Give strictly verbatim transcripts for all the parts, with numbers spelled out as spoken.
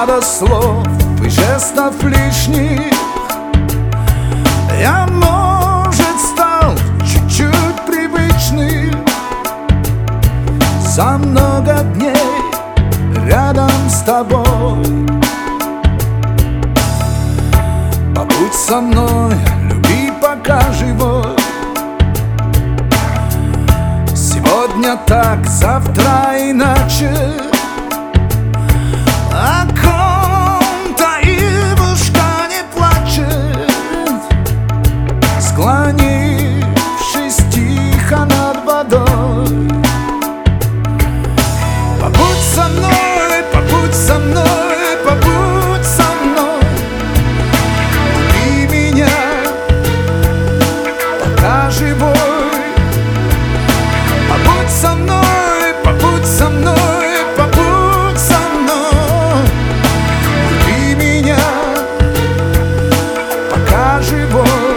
надо слов и жестов лишних. Я, может, стал чуть-чуть привычным. За много дней рядом с тобой. Побудь со мной, люби пока живой. Сегодня так, завтра иначе. О ком-то Ивушка не плачет, склонившись тихо над водой. Побудь со мной, побудь со мной, побудь со мной. Люби меня, пока живой. Побудь со мной, побудь со мной, побудь со мной. Люби меня, пока живой.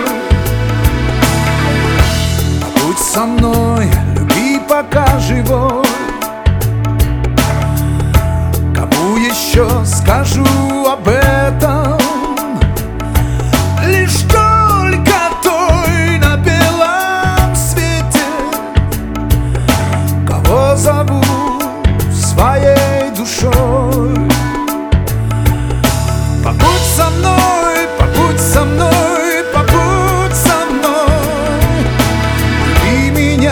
Побудь со мной, люби пока живой. Кому еще скажу об этом? Лишь только той на белом свете, кого зову своей душой. Побудь со мной, побудь со мной, побудь со мной. Люби меня,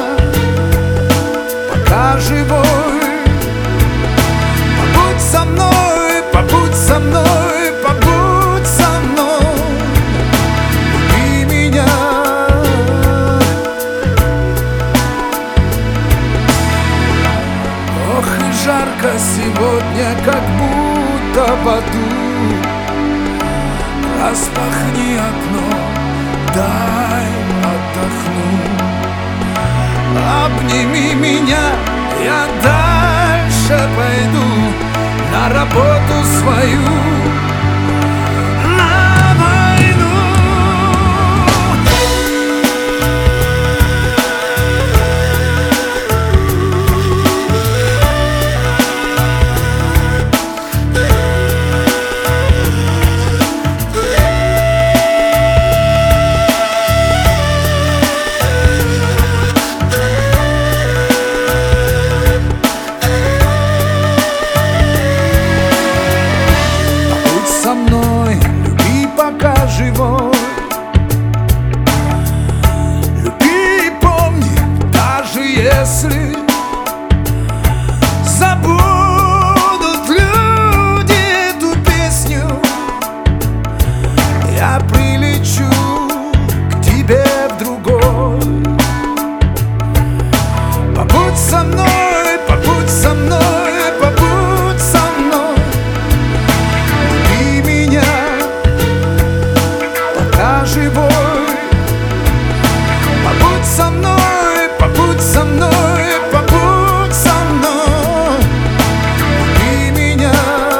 пока живой. Побудь со мной, побудь со мной, побудь со мной. Люби меня. Ох, и жарко сегодня, как будто в аду. Распахни окно, дай отдохнуть. Обними меня, я дальше пойду на работу свою, на войну. Со мной, люби пока живой. Люби и помни, даже если забудут люди эту песню, я прилечу к тебе в другой. Побудь со мной, побудь со мной, побудь со мной. Живой. Побудь со мной, побудь со мной, побудь со мной. Люби меня.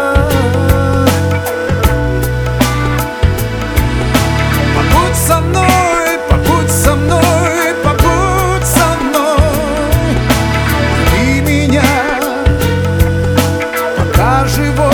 Побудь со мной, побудь со мной, побудь со мной. Люби меня, пока живой.